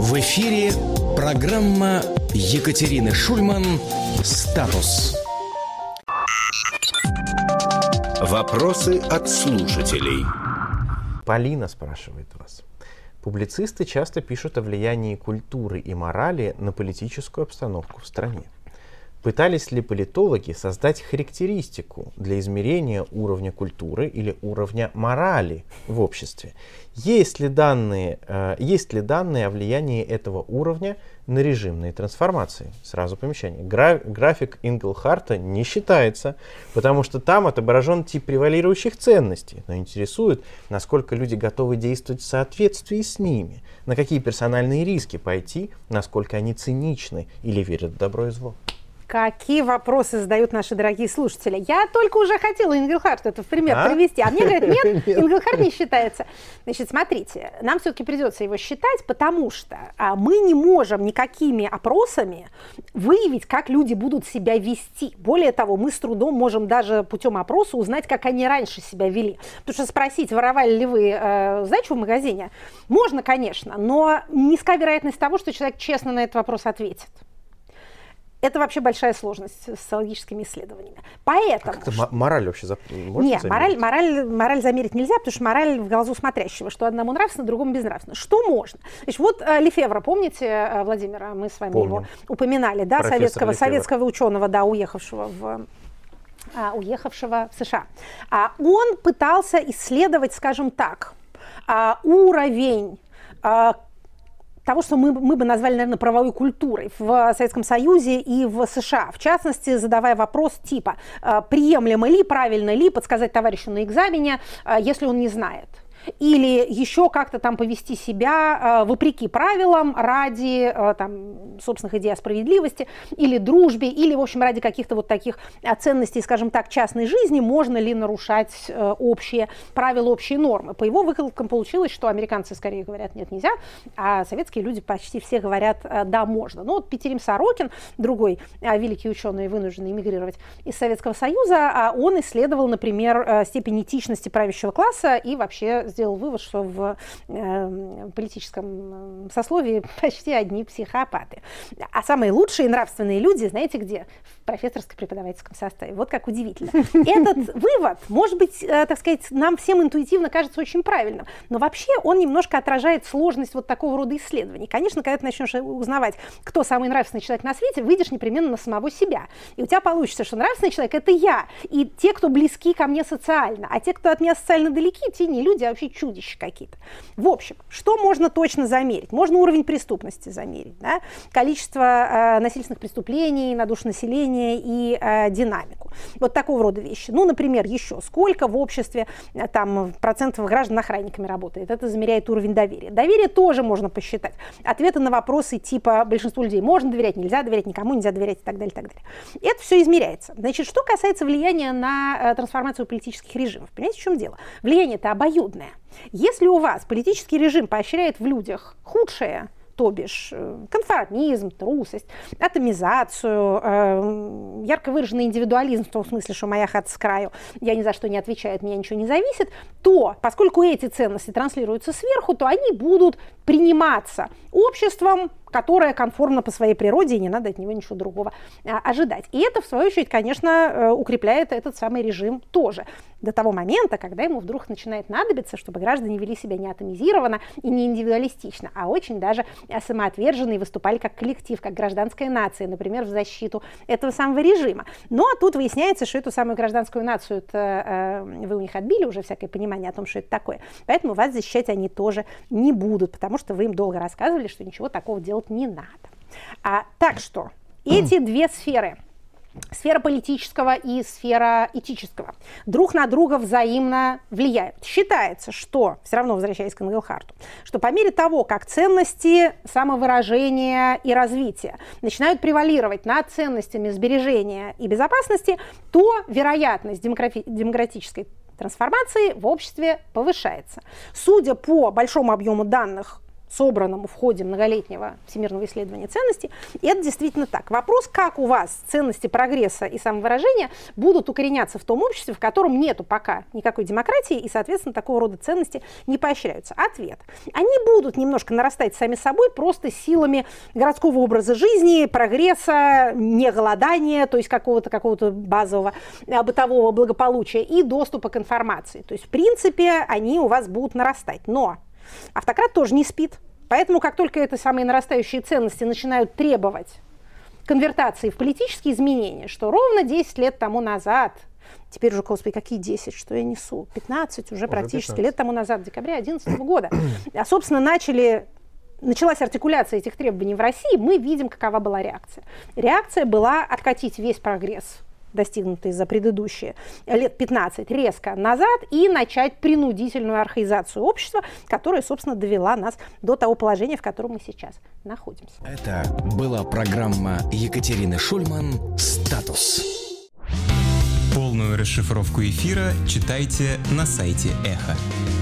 В эфире программа Екатерины Шульман «Статус». Вопросы от слушателей. Полина спрашивает вас. Публицисты часто пишут о влиянии культуры и морали на политическую обстановку в стране. Пытались ли политологи создать характеристику для измерения уровня культуры или уровня морали в обществе? Есть ли данные о влиянии этого уровня на режимные трансформации? Сразу помечание. График Инглхарта не считается, потому что там отображен тип превалирующих ценностей, но интересует, насколько люди готовы действовать в соответствии с ними, на какие персональные риски пойти, насколько они циничны или верят в добро и зло. Какие вопросы задают наши дорогие слушатели. Я только уже хотела Инглхарт это в пример привести, а мне говорят, нет, Инглхарт не считается. Значит, смотрите, нам все-таки придется его считать, потому что мы не можем никакими опросами выявить, как люди будут себя вести. Более того, мы с трудом можем даже путем опроса узнать, как они раньше себя вели. Потому что спросить, воровали ли вы сдачу в магазине, можно, конечно, но низка вероятность того, что человек честно на этот вопрос ответит. Это вообще большая сложность с социологическими исследованиями. Поэтому... Как-то мораль вообще можно Нет, замерить? мораль замерить нельзя, потому что мораль в глазу смотрящего, что одному нравственно, другому безнравственно. Что можно? Значит, вот Лефевра, помните, Владимира, мы с вами его упоминали, да, советского ученого, да, уехавшего в США. Он пытался исследовать, скажем так, уровень того, что мы бы назвали, наверное, правовой культурой в Советском Союзе и в США. В частности, задавая вопрос типа, приемлемо ли, правильно ли подсказать товарищу на экзамене, если он не знает. Или еще как-то там повести себя вопреки правилам ради там, собственных идей о справедливости или дружбе, или, в общем, ради каких-то вот таких ценностей, скажем так, частной жизни, можно ли нарушать общие правила, общие нормы. По его выкладкам получилось, что американцы скорее говорят нет, нельзя, а советские люди почти все говорят да, можно. Ну вот Петерим Сорокин, другой великий ученый, вынужденный эмигрировать из Советского Союза, он исследовал, например, степень этичности правящего класса и вообще сделал вывод, что в политическом сословии почти одни психопаты. А самые лучшие нравственные люди, знаете где? В профессорско-преподавательском составе. Вот как удивительно. Этот вывод, может быть, так сказать, нам всем интуитивно кажется очень правильным, но вообще он немножко отражает сложность вот такого рода исследований. Конечно, когда ты начнешь узнавать, кто самый нравственный человек на свете, выйдешь непременно на самого себя. И у тебя получится, что нравственный человек – это я, и те, кто близки ко мне социально, а те, кто от меня социально далеки, те не люди, а вообще чудища какие-то. В общем, что можно точно замерить? Можно уровень преступности замерить, да? Количество насильственных преступлений на душу населения и динамику. Вот такого рода вещи. Ну, например, еще сколько в обществе там, процентов граждан охранниками работает. Это замеряет уровень доверия. Доверие тоже можно посчитать. Ответы на вопросы типа большинству людей можно доверять, нельзя доверять, никому нельзя доверять и так далее, и так далее. Это все измеряется. Значит, что касается влияния на трансформацию политических режимов. Понимаете, в чем дело? Влияние-то обоюдное. Если у вас политический режим поощряет в людях худшее, то бишь конформизм, трусость, атомизацию, ярко выраженный индивидуализм в том смысле, что моя хата с краю, я ни за что не отвечаю, от меня ничего не зависит, то, поскольку эти ценности транслируются сверху, то они будут приниматься обществом, которое конформно по своей природе, и не надо от него ничего другого ожидать. И это, в свою очередь, конечно, укрепляет этот самый режим тоже. До того момента, когда ему вдруг начинает надобиться, чтобы граждане вели себя не атомизированно и не индивидуалистично, а очень даже самоотверженно и выступали как коллектив, как гражданская нация, например, в защиту этого самого режима. Но тут выясняется, что эту самую гражданскую нацию вы у них отбили уже всякое понимание о том, что это такое. Поэтому вас защищать они тоже не будут, потому что вы им долго рассказывали, что ничего такого делать не надо. Так что эти две сферы, сфера политического и сфера этического, друг на друга взаимно влияют. Считается, что, все равно возвращаясь к Инглхарту, что по мере того, как ценности самовыражения и развития начинают превалировать над ценностями сбережения и безопасности, то вероятность демократической трансформации в обществе повышается. Судя по большому объему данных собранному в ходе многолетнего всемирного исследования ценностей, и это действительно так. Вопрос, как у вас ценности прогресса и самовыражения будут укореняться в том обществе, в котором нету пока никакой демократии, и, соответственно, такого рода ценности не поощряются. Ответ. Они будут немножко нарастать сами собой просто силами городского образа жизни, прогресса, неголодания, то есть какого-то базового бытового благополучия и доступа к информации. То есть, в принципе, они у вас будут нарастать. Но автократ тоже не спит. Поэтому, как только эти самые нарастающие ценности начинают требовать конвертации в политические изменения, что ровно 10 лет тому назад, теперь уже, господи, какие 10, что я несу, 15 уже практически 15 лет тому назад, в декабре 2011 года, собственно, началась артикуляция этих требований в России, мы видим, какова была реакция. Реакция была откатить весь прогресс, достигнутый за предыдущие лет 15, резко назад и начать принудительную архаизацию общества, которая, собственно, довела нас до того положения, в котором мы сейчас находимся. Это была программа Екатерины Шульман «Статус». Полную расшифровку эфира читайте на сайте Эхо.